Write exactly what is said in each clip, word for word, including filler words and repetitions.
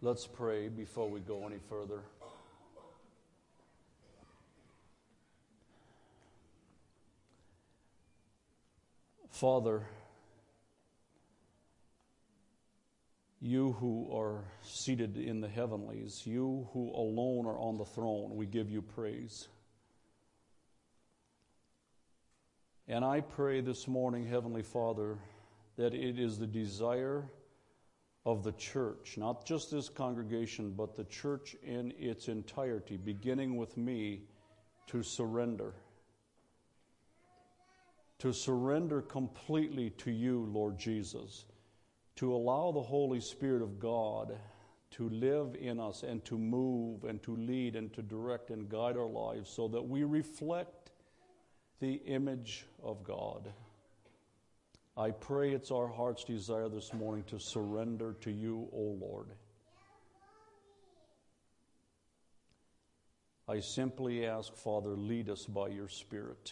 Let's pray before we go any further. Father, you who are seated in the heavenlies, you who alone are on the throne, we give you praise. And I pray this morning, Heavenly Father, that it is the desire of the church, not just this congregation, but the church in its entirety, beginning with me, to surrender. To surrender completely to you, Lord Jesus. To allow the Holy Spirit of God to live in us and to move and to lead and to direct and guide our lives so that we reflect the image of God. I pray it's our heart's desire this morning to surrender to you, O Lord. I simply ask, Father, lead us by your Spirit.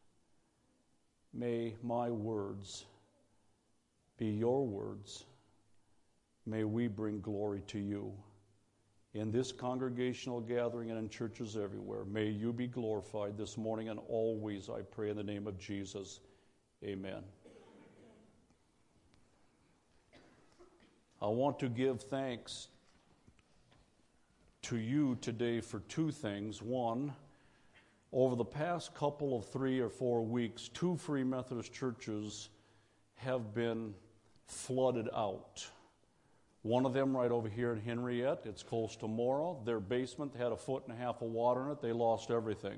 May my words be your words. May we bring glory to you. In this congregational gathering and in churches everywhere, may you be glorified this morning and always, I pray in the name of Jesus. Amen. I want to give thanks to you today for two things. One, over the past couple of three or four weeks, two Free Methodist churches have been flooded out. One of them right over here in Henriette, it's close to Mora. Their basement had a foot and a half of water in it. They lost everything.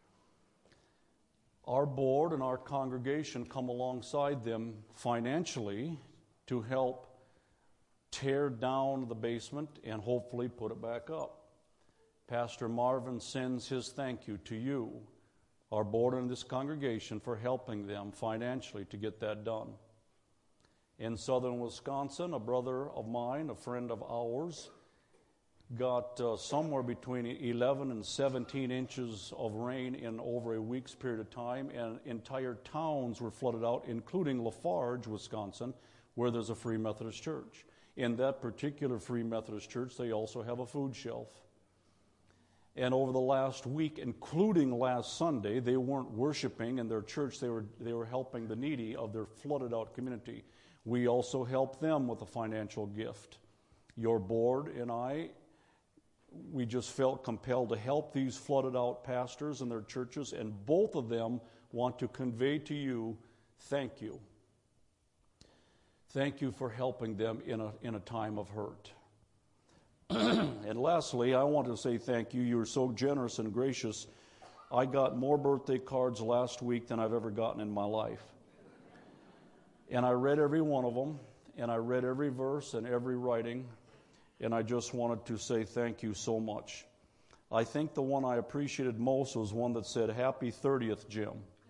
Our board and our congregation come alongside them financially to help tear down the basement and hopefully put it back up. Pastor Marvin sends his thank you to you, our board and this congregation, for helping them financially to get that done. In southern Wisconsin, a brother of mine, a friend of ours, got uh, somewhere between eleven and seventeen inches of rain in over a week's period of time, and entire towns were flooded out, including Lafarge, Wisconsin, where there's a Free Methodist church. In that particular Free Methodist church, they also have a food shelf. And over the last week, including last Sunday, they weren't worshiping in their church. They were, they were helping the needy of their flooded-out community. We also helped them with a financial gift. Your board and I, we just felt compelled to help these flooded-out pastors and their churches, and both of them want to convey to you, thank you. Thank you for helping them in a, in a time of hurt. And lastly, I want to say thank you. You were so generous and gracious. I got more birthday cards last week than I've ever gotten in my life. And I read every one of them, and I read every verse and every writing, and I just wanted to say thank you so much. I think the one I appreciated most was one that said, Happy thirtieth, Jim.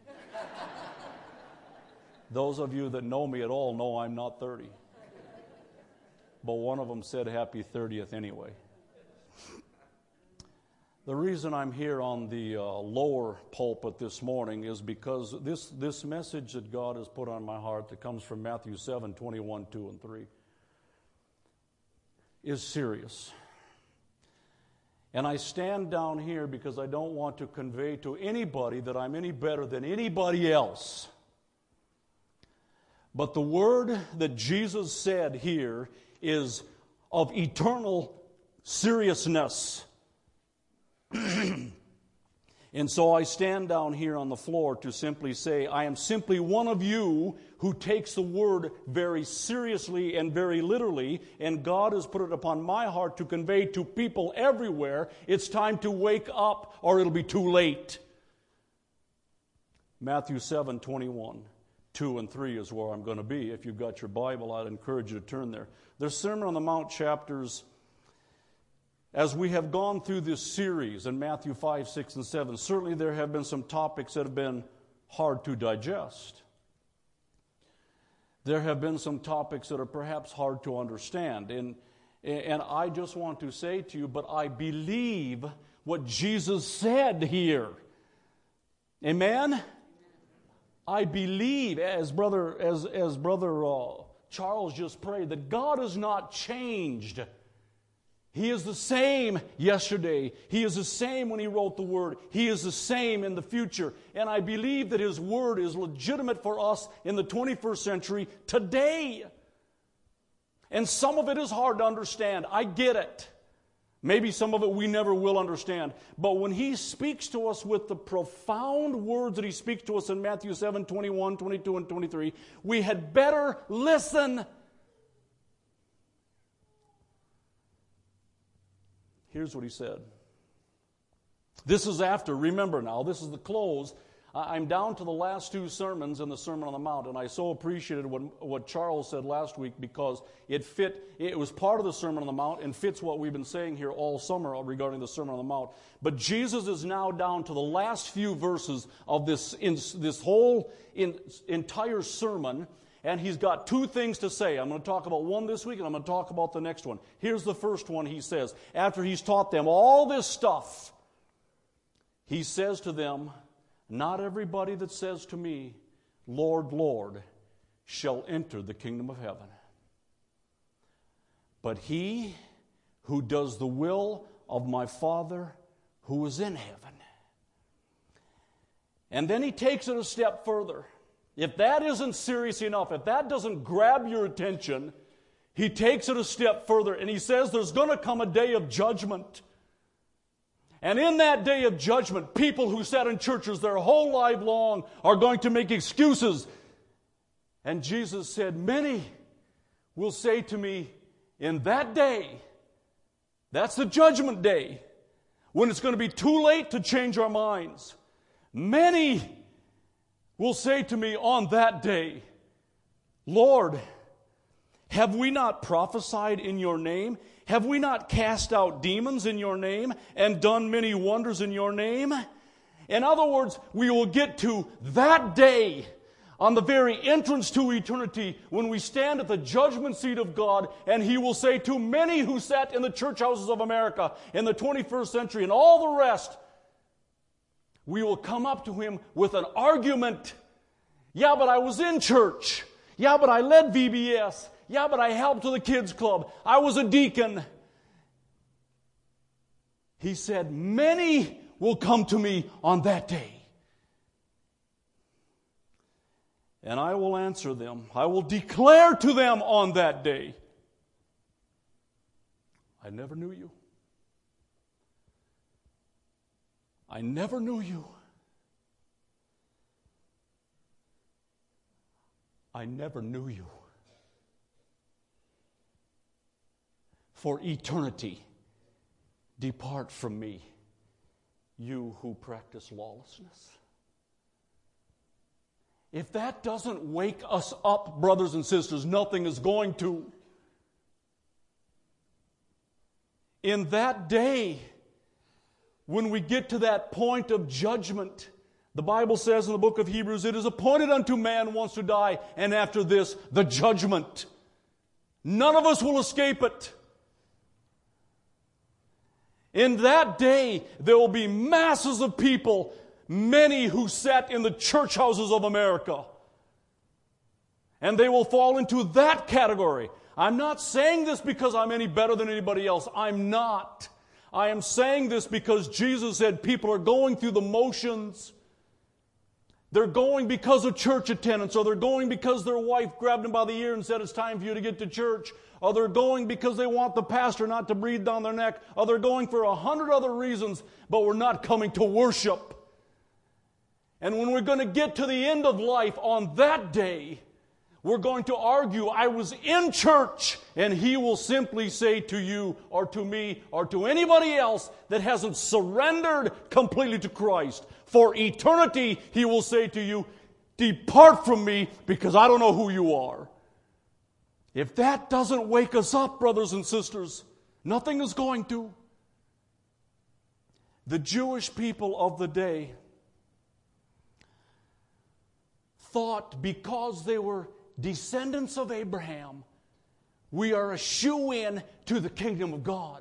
Those of you that know me at all know I'm not thirty. But one of them said happy thirtieth anyway. The reason I'm here on the uh, lower pulpit this morning is because this, this message that God has put on my heart that comes from Matthew seven, twenty-one, two, and three is serious. And I stand down here because I don't want to convey to anybody that I'm any better than anybody else. But the word that Jesus said here is of eternal seriousness. And so I stand down here on the floor to simply say, I am simply one of you who takes the word very seriously and very literally, and God has put it upon my heart to convey to people everywhere, it's time to wake up or it'll be too late. Matthew seven, twenty-one. two and three is where I'm going to be. If you've got your Bible, I'd encourage you to turn there. The Sermon on the Mount chapters, as we have gone through this series in Matthew five, six, and seven, certainly there have been some topics that have been hard to digest. There have been some topics that are perhaps hard to understand. And, and I just want to say to you, but I believe what Jesus said here. Amen? I believe, as brother as as brother uh, Charles just prayed, that God has not changed. He is the same yesterday. He is the same when He wrote the Word. He is the same in the future. And I believe that His Word is legitimate for us in the twenty-first century today. And some of it is hard to understand. I get it. Maybe some of it we never will understand. But when He speaks to us with the profound words that He speaks to us in Matthew seven, twenty-one, twenty-two, and twenty-three, we had better listen. Here's what He said. This is after, remember now, this is the close. I'm down to the last two sermons in the Sermon on the Mount, and I so appreciated what, what Charles said last week because it fit, it was part of the Sermon on the Mount and fits what we've been saying here all summer regarding the Sermon on the Mount. But Jesus is now down to the last few verses of this, in, this whole in, entire sermon, and He's got two things to say. I'm going to talk about one this week, and I'm going to talk about the next one. Here's the first one He says. After He's taught them all this stuff, He says to them, "Not everybody that says to me, 'Lord, Lord,' shall enter the kingdom of heaven, but he who does the will of my Father who is in heaven." And then He takes it a step further. If that isn't serious enough, if that doesn't grab your attention, He takes it a step further and He says there's going to come a day of judgment. And in that day of judgment, people who sat in churches their whole life long are going to make excuses. And Jesus said, "Many will say to me in that day," that's the judgment day, when it's going to be too late to change our minds. "Many will say to me on that day, 'Lord, have we not prophesied in your name? Have we not cast out demons in your name and done many wonders in your name?'" In other words, we will get to that day on the very entrance to eternity when we stand at the judgment seat of God, and He will say to many who sat in the church houses of America in the twenty-first century and all the rest, we will come up to Him with an argument. "Yeah, but I was in church. Yeah, but I led V B S. Yeah, but I helped to the kids club. I was a deacon." He said, "Many will come to me on that day. And I will answer them. I will declare to them on that day, 'I never knew you. I never knew you. I never knew you. For eternity, depart from me, you who practice lawlessness.'" If that doesn't wake us up, brothers and sisters, nothing is going to. In that day, when we get to that point of judgment, the Bible says in the book of Hebrews, "It is appointed unto man once to die, and after this, the judgment." None of us will escape it. In that day, there will be masses of people, many who sat in the church houses of America. And they will fall into that category. I'm not saying this because I'm any better than anybody else. I'm not. I am saying this because Jesus said people are going through the motions. They're going because of church attendance, or they're going because their wife grabbed them by the ear and said, "It's time for you to get to church." Or they're going because they want the pastor not to breathe down their neck. Or they're going for a hundred other reasons, but we're not coming to worship. And when we're going to get to the end of life on that day, we're going to argue, "I was in church," and He will simply say to you or to me or to anybody else that hasn't surrendered completely to Christ, for eternity, He will say to you, "Depart from me, because I don't know who you are." If that doesn't wake us up, brothers and sisters, nothing is going to. The Jewish people of the day thought because they were descendants of Abraham, we are a shoo-in to the kingdom of God.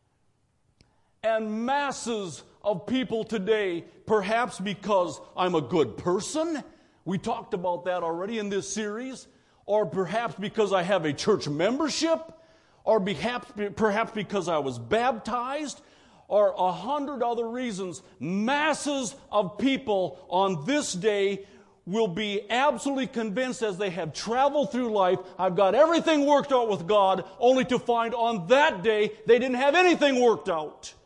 And masses of people today, perhaps because I'm a good person, we talked about that already in this series, or perhaps because I have a church membership, or perhaps, perhaps because I was baptized, or a hundred other reasons, masses of people on this day will be absolutely convinced as they have traveled through life, I've got everything worked out with God, only to find on that day they didn't have anything worked out.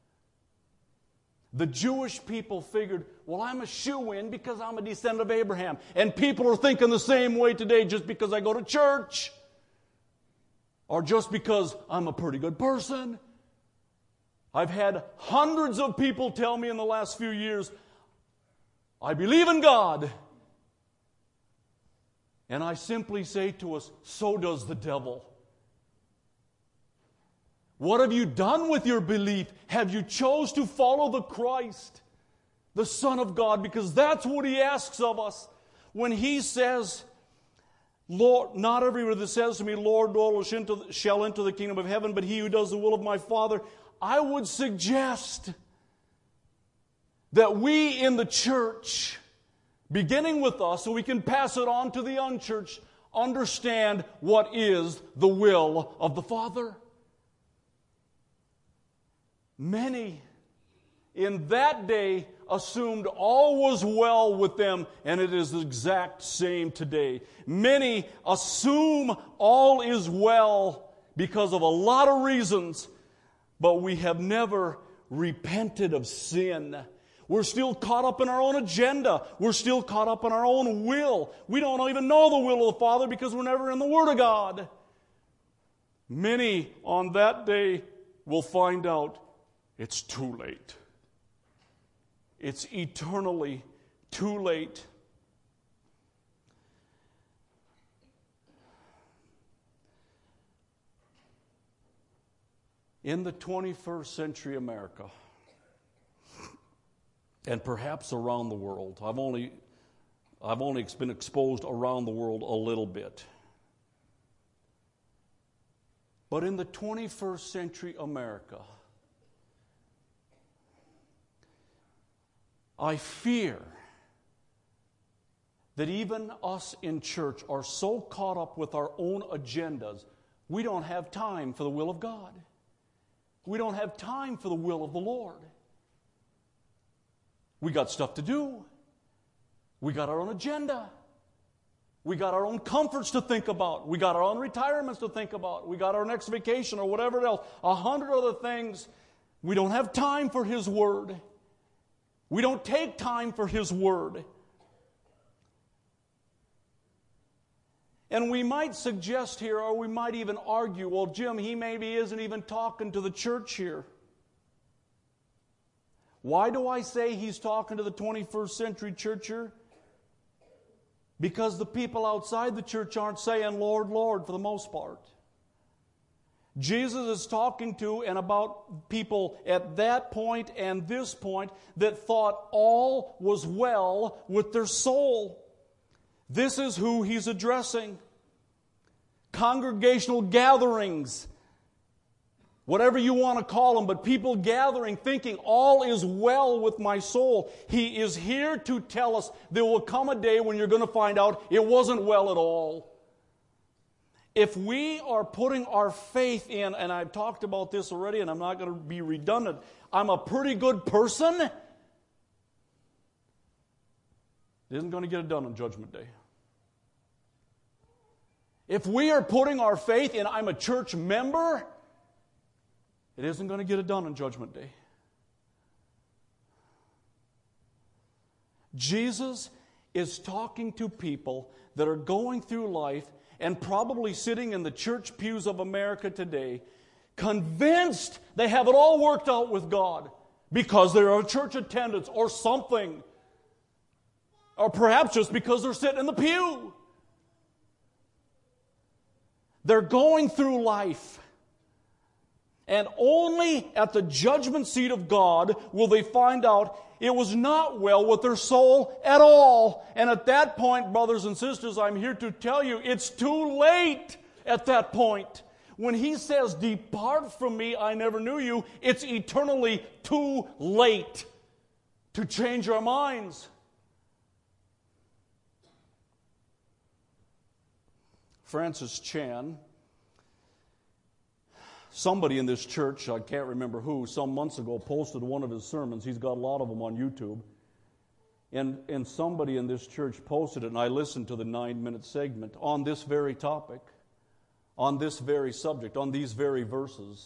The Jewish people figured, well, I'm a shoo-in because I'm a descendant of Abraham. And people are thinking the same way today just because I go to church. Or just because I'm a pretty good person. I've had hundreds of people tell me in the last few years, I believe in God. And I simply say to us, so does the devil. What have you done with your belief? Have you chose to follow the Christ, the Son of God? Because that's what He asks of us. When He says, Lord, not everyone that says to me, Lord, Lord, shall enter the kingdom of heaven, but he who does the will of my Father. I would suggest that we in the church, beginning with us, so we can pass it on to the unchurched, understand what is the will of the Father. Many in that day assumed all was well with them, and it is the exact same today. Many assume all is well because of a lot of reasons, but we have never repented of sin. We're still caught up in our own agenda. We're still caught up in our own will. We don't even know the will of the Father because we're never in the Word of God. Many on that day will find out it's too late. It's eternally too late. In the twenty-first century America, and perhaps around the world, I've only, I've only been exposed around the world a little bit. But in the twenty-first century America, I fear that even us in church are so caught up with our own agendas, we don't have time for the will of God. We don't have time for the will of the Lord. We got stuff to do. We got our own agenda. We got our own comforts to think about. We got our own retirements to think about. We got our next vacation or whatever else. A hundred other things. We don't have time for His Word. We don't take time for His Word. And we might suggest here, or we might even argue, well, Jim, he maybe isn't even talking to the church here. Why do I say he's talking to the twenty-first century church here? Because the people outside the church aren't saying, Lord, Lord, for the most part. Jesus is talking to and about people at that point and this point that thought all was well with their soul. This is who He's addressing. Congregational gatherings, whatever you want to call them, but people gathering thinking all is well with my soul. He is here to tell us there will come a day when you're going to find out it wasn't well at all. If we are putting our faith in, and I've talked about this already and I'm not going to be redundant, I'm a pretty good person, it isn't going to get it done on Judgment Day. If we are putting our faith in, I'm a church member, it isn't going to get it done on Judgment Day. Jesus is talking to people that are going through life and probably sitting in the church pews of America today, convinced they have it all worked out with God because they're a church attendance or something. Or perhaps just because they're sitting in the pew. They're going through life. And only at the judgment seat of God will they find out it was not well with their soul at all. And at that point, brothers and sisters, I'm here to tell you, it's too late at that point. When He says, depart from me, I never knew you, it's eternally too late to change our minds. Francis Chan Somebody in this church, I can't remember who, some months ago posted one of his sermons. He's got a lot of them on YouTube. And, and somebody in this church posted it, and I listened to the nine-minute segment on this very topic, on this very subject, on these very verses.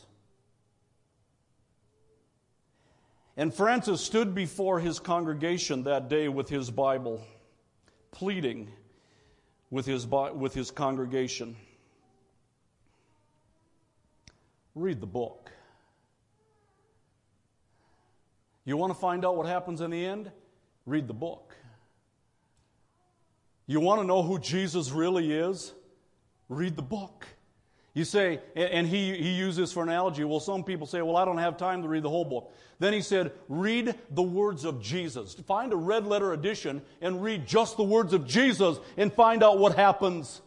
And Francis stood before his congregation that day with his Bible, pleading with his, with his congregation. Read the book. You want to find out what happens in the end? Read the book. You want to know who Jesus really is? Read the book. You say, and he, he used this for an analogy. Well, some people say, well, I don't have time to read the whole book. Then he said, read the words of Jesus. Find a red letter edition and read just the words of Jesus and find out what happens.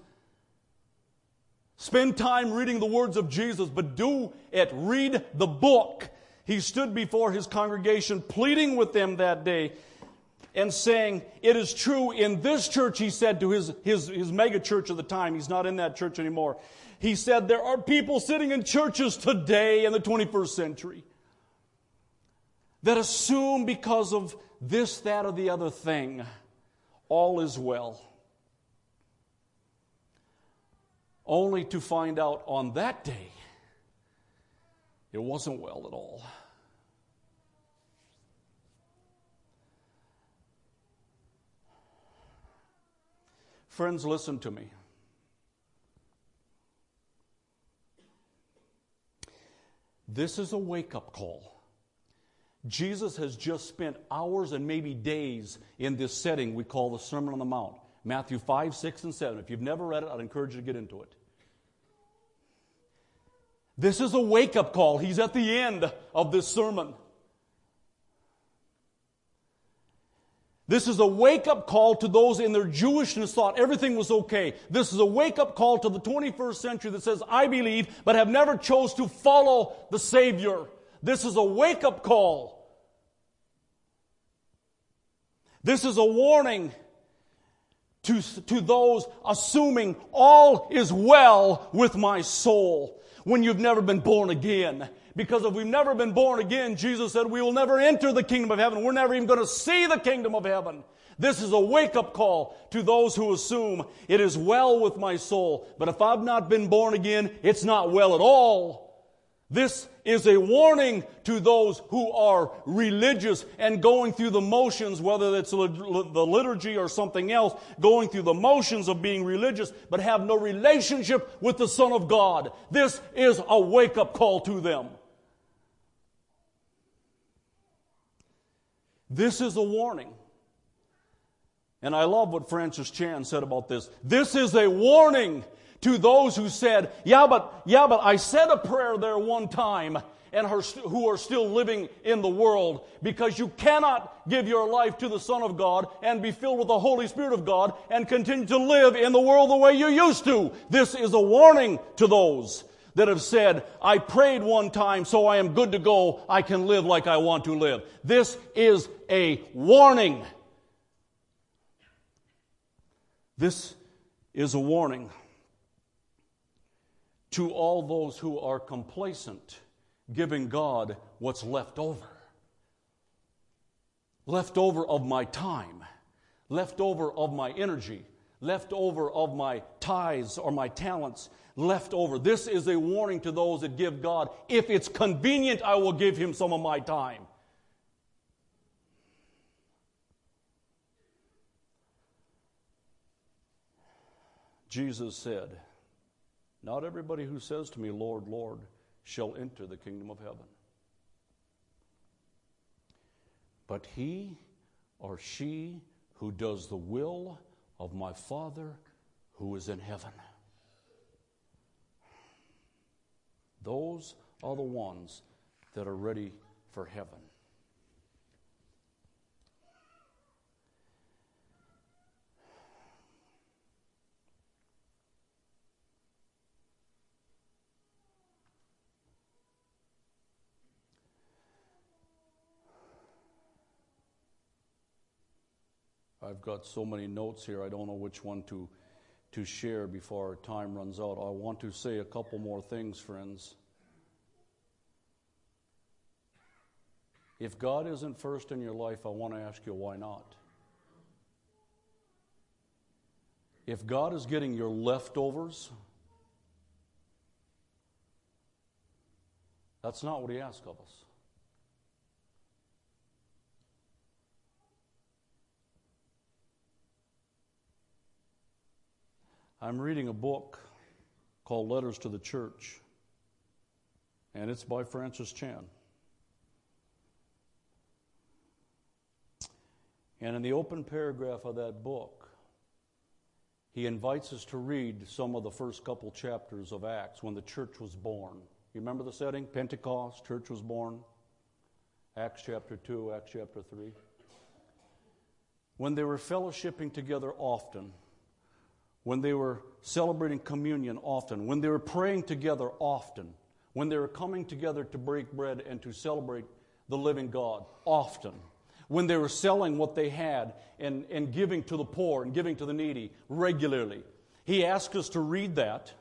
Spend time reading the words of Jesus, but do it. Read the book. He stood before his congregation, pleading with them that day and saying, it is true in this church, he said to his, his, his mega church of the time. He's not in that church anymore. He said, there are people sitting in churches today in the twenty-first century that assume because of this, that, or the other thing, all is well. Only to find out on that day, it wasn't well at all. Friends, listen to me. This is a wake-up call. Jesus has just spent hours and maybe days in this setting we call the Sermon on the Mount. Matthew five, six, and seven. If you've never read it, I'd encourage you to get into it. This is a wake-up call. He's at the end of this sermon. This is a wake-up call to those in their Jewishness thought everything was okay. This is a wake-up call to the twenty-first century that says, I believe, but have never chose to follow the Savior. This is a wake-up call. This is a warning to, to those assuming all is well with my soul when you've never been born again. Because if we've never been born again, Jesus said we will never enter the kingdom of heaven. We're never even going to see the kingdom of heaven. This is a wake-up call to those who assume it is well with my soul. But if I've not been born again, it's not well at all. This is a warning to those who are religious and going through the motions, whether it's the liturgy or something else, going through the motions of being religious, but have no relationship with the Son of God. This is a wake-up call to them. This is a warning. And I love what Francis Chan said about this. This is a warning to those who said, yeah, but yeah, but I said a prayer there one time, and her, who are still living in the world, because you cannot give your life to the Son of God and be filled with the Holy Spirit of God and continue to live in the world the way you used to. This is a warning to those that have said, I prayed one time, so I am good to go. I can live like I want to live. This is a warning. This is a warning to all those who are complacent, giving God what's left over. Left over of my time, left over of my energy, left over of my tithes or my talents, left over. This is a warning to those that give God, if it's convenient, I will give Him some of my time. Jesus said, not everybody who says to me, Lord, Lord, shall enter the kingdom of heaven, but he or she who does the will of my Father who is in heaven. Those are the ones that are ready for heaven. I've got so many notes here, I don't know which one to, to share before our time runs out. I want to say a couple more things, friends. If God isn't first in your life, I want to ask you, why not? If God is getting your leftovers, that's not what He asks of us. I'm reading a book called Letters to the Church, and it's by Francis Chan. And in the open paragraph of that book, he invites us to read some of the first couple chapters of Acts when the church was born. You remember the setting? Pentecost, church was born. Acts chapter two, Acts chapter three. When they were fellowshipping together often, when they were celebrating communion often, when they were praying together often, when they were coming together to break bread and to celebrate the living God often, when they were selling what they had and, and giving to the poor and giving to the needy regularly. He asked us to read that.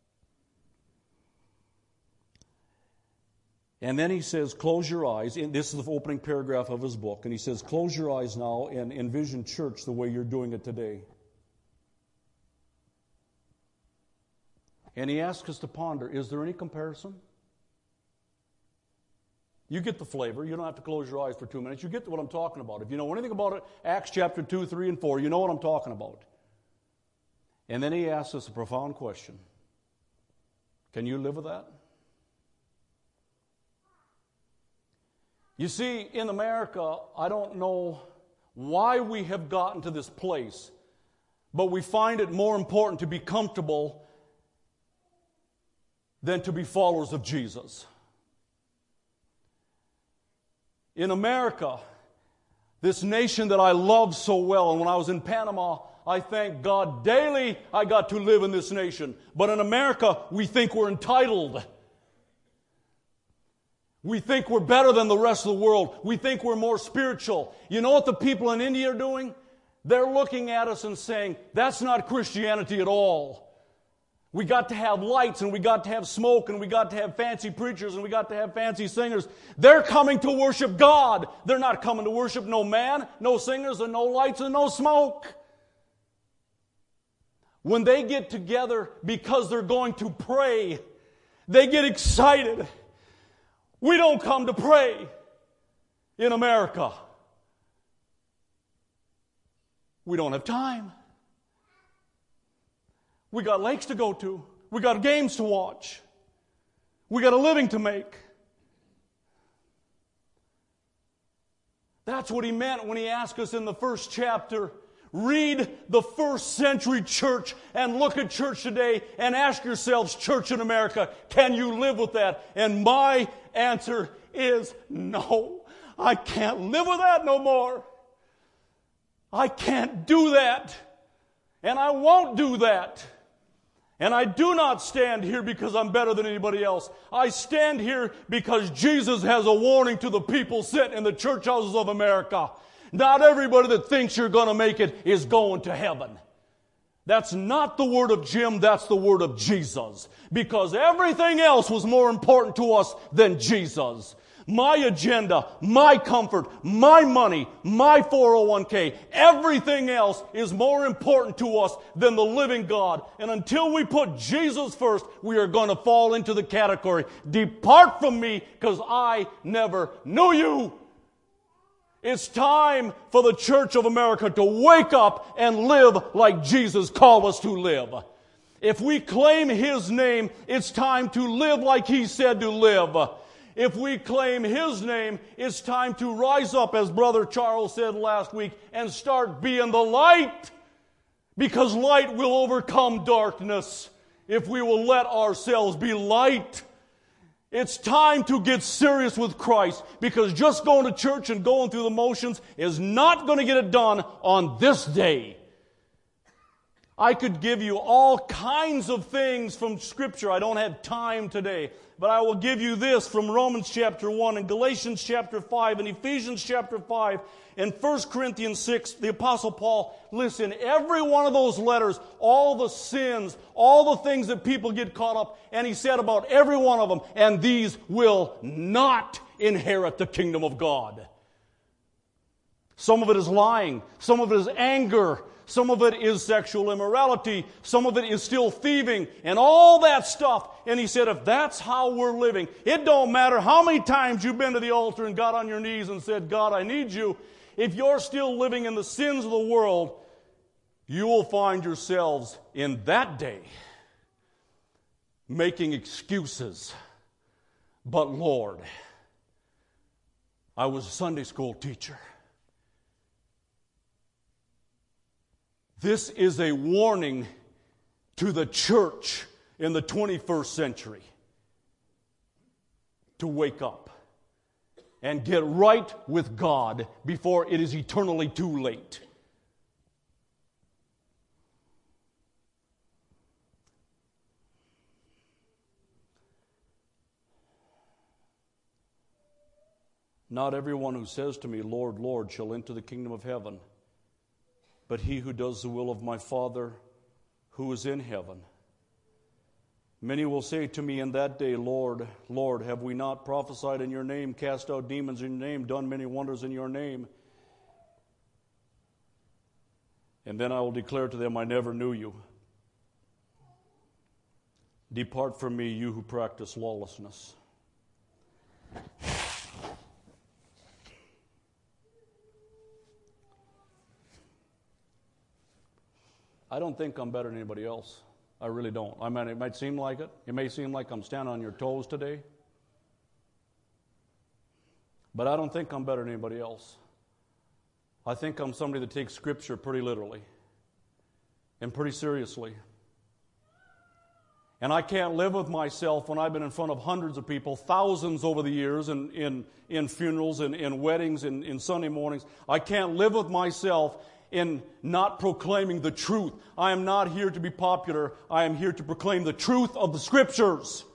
And then he says, close your eyes. And this is the opening paragraph of his book. And he says, close your eyes now and envision church the way you're doing it today. And he asks us to ponder, is there any comparison? You get the flavor. You don't have to close your eyes for two minutes. You get what I'm talking about. If you know anything about it, Acts chapter two, three, and four, you know what I'm talking about. And then he asks us a profound question. Can you live with that? You see, in America, I don't know why we have gotten to this place, but we find it more important to be comfortable than to be followers of Jesus. In America, this nation that I love so well, and when I was in Panama, I thank God daily I got to live in this nation. But in America, we think we're entitled. We think we're better than the rest of the world. We think we're more spiritual. You know what the people in India are doing? They're looking at us and saying, that's not Christianity at all. We got to have lights, and we got to have smoke, and we got to have fancy preachers, and we got to have fancy singers. They're coming to worship God. They're not coming to worship no man, no singers, and no lights, and no smoke. When they get together because they're going to pray, they get excited. We don't come to pray in America. We don't have time. We got lakes to go to. We got games to watch. We got a living to make. That's what he meant when he asked us in the first chapter, read the first century church and look at church today and ask yourselves, church in America, can you live with that? And my answer is no. I can't live with that no more. I can't do that. And I won't do that. And I do not stand here because I'm better than anybody else. I stand here because Jesus has a warning to the people sitting in the church houses of America. Not everybody that thinks you're going to make it is going to heaven. That's not the word of Jim, that's the word of Jesus. Because everything else was more important to us than Jesus. My agenda, my comfort, my money, my four oh one k, everything else is more important to us than the living God. And until we put Jesus first, we are going to fall into the category, depart from me because I never knew you. It's time for the Church of America to wake up and live like Jesus called us to live. If we claim His name, it's time to live like He said to live. If we claim His name, it's time to rise up, as Brother Charles said last week, and start being the light. Because light will overcome darkness if we will let ourselves be light. It's time to get serious with Christ, because just going to church and going through the motions is not going to get it done on this day. I could give you all kinds of things from Scripture. I don't have time today. But I will give you this from Romans chapter one and Galatians chapter five and Ephesians chapter five and First Corinthians six. The Apostle Paul lists in every one of those letters all the sins, all the things that people get caught up. And he said about every one of them, and these will not inherit the kingdom of God. Some of it is lying. Some of it is anger. Some of it is sexual immorality. Some of it is still thieving and all that stuff. And he said, if that's how we're living, it don't matter how many times you've been to the altar and got on your knees and said, God, I need you. If you're still living in the sins of the world, you will find yourselves in that day making excuses. But Lord, I was a Sunday school teacher. This is a warning to the church in the twenty-first century to wake up and get right with God before it is eternally too late. Not everyone who says to me, Lord, Lord, shall enter the kingdom of heaven, but he who does the will of my Father who is in heaven. Many will say to me in that day, Lord, Lord, have we not prophesied in your name, cast out demons in your name, done many wonders in your name? And then I will declare to them, I never knew you. Depart from me, you who practice lawlessness. I don't think I'm better than anybody else. I really don't. I mean, it might seem like it. It may seem like I'm standing on your toes today. But I don't think I'm better than anybody else. I think I'm somebody that takes Scripture pretty literally and pretty seriously. And I can't live with myself when I've been in front of hundreds of people, thousands over the years, in, in, in funerals, in, in weddings, in, in Sunday mornings. I can't live with myself in not proclaiming the truth. I am not here to be popular. I am here to proclaim the truth of the Scriptures.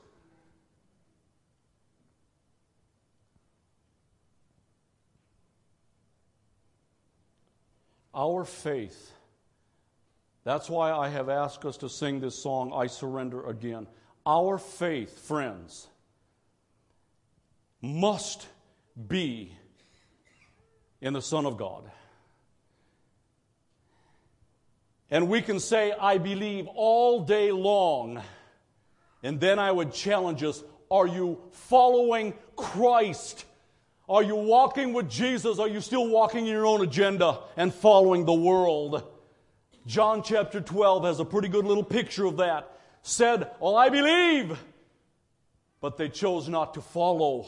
Our faith. That's why I have asked us to sing this song, I Surrender Again. Our faith, friends, must be in the Son of God. And we can say, I believe all day long. And then I would challenge us, are you following Christ? Are you walking with Jesus? Are you still walking in your own agenda and following the world? John chapter twelve has a pretty good little picture of that. Said, well, I believe, but they chose not to follow.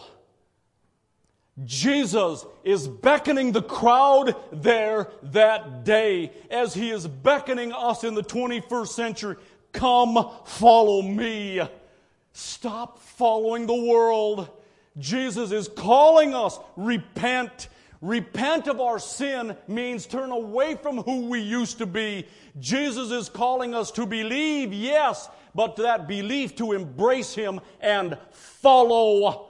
Jesus is beckoning the crowd there that day as He is beckoning us in the twenty-first century. Come, follow me. Stop following the world. Jesus is calling us, repent. Repent of our sin means turn away from who we used to be. Jesus is calling us to believe, yes, but that belief to embrace Him and follow.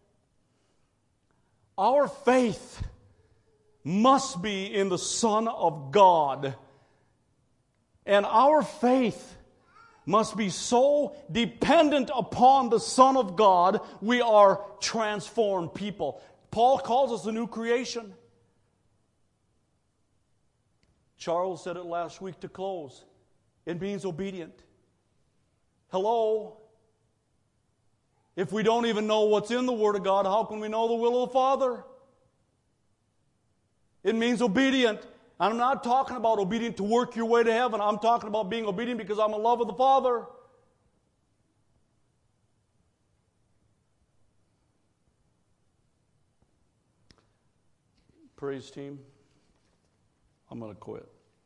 Our faith must be in the Son of God. And our faith must be so dependent upon the Son of God, we are transformed people. Paul calls us a new creation. Charles said it last week to close. It means obedient. Hello? If we don't even know what's in the Word of God, how can we know the will of the Father? It means obedient. And I'm not talking about obedient to work your way to heaven. I'm talking about being obedient because I'm in love with the Father. Praise team, I'm going to quit.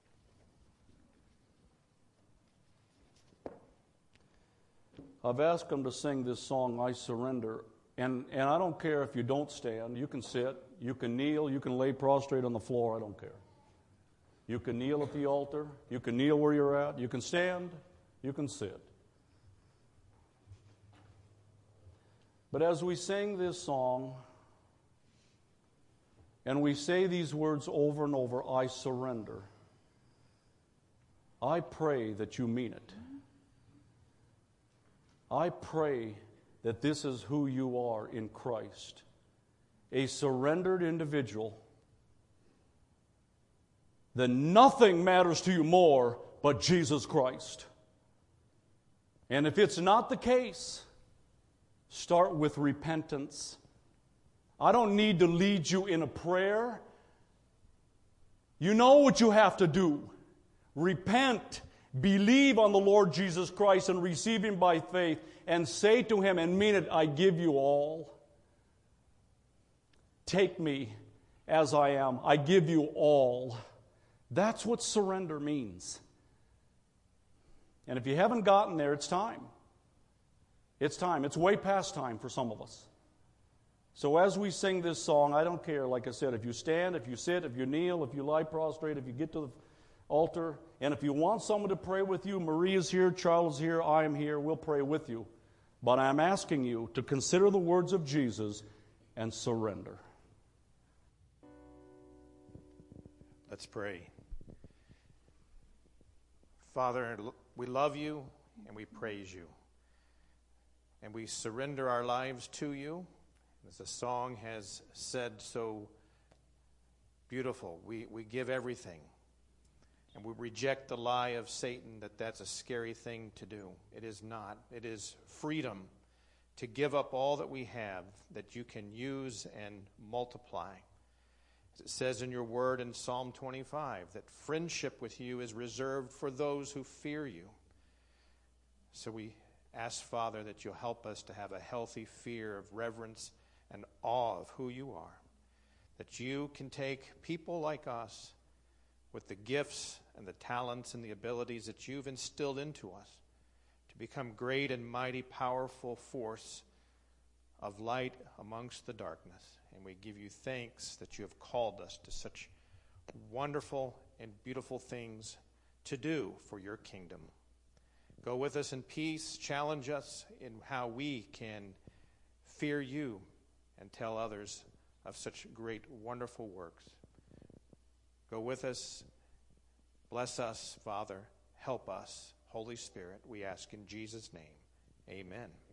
I've asked them to sing this song, I Surrender. And, and I don't care if you don't stand. You can sit, you can kneel, you can lay prostrate on the floor. I don't care. You can kneel at the altar. You can kneel where you're at. You can stand. You can sit. But as we sing this song, and we say these words over and over, I surrender, I pray that you mean it. I pray that this is who you are in Christ. a surrendered individual, then nothing matters to you more but Jesus Christ. And if it's not the case, start with repentance. I don't need to lead you in a prayer. You know what you have to do. Repent, believe on the Lord Jesus Christ and receive Him by faith, and say to Him and mean it, I give you all. Take me as I am. I give you all. That's what surrender means. And if you haven't gotten there, it's time. It's time. It's way past time for some of us. So as we sing this song, I don't care, like I said, if you stand, if you sit, if you kneel, if you lie prostrate, if you get to the altar, and if you want someone to pray with you, Maria's here, Charles is here, I am here, we'll pray with you. But I'm asking you to consider the words of Jesus and surrender. Let's pray. Father, we love you and we praise you. And we surrender our lives to you. As the song has said so beautiful, we, we give everything. And we reject the lie of Satan that that's a scary thing to do. It is not. It is freedom to give up all that we have that you can use and multiply. As it says in your word in Psalm twenty-five, that friendship with you is reserved for those who fear you. So we ask, Father, that you'll help us to have a healthy fear of reverence and awe of who you are. That you can take people like us with the gifts and the talents and the abilities that you've instilled into us to become great and mighty, powerful force of light amongst the darkness. And we give you thanks that you have called us to such wonderful and beautiful things to do for your kingdom. Go with us in peace. Challenge us in how we can fear you and tell others of such great, wonderful works. Go with us. Bless us, Father. Help us. Holy Spirit, we ask in Jesus' name. Amen.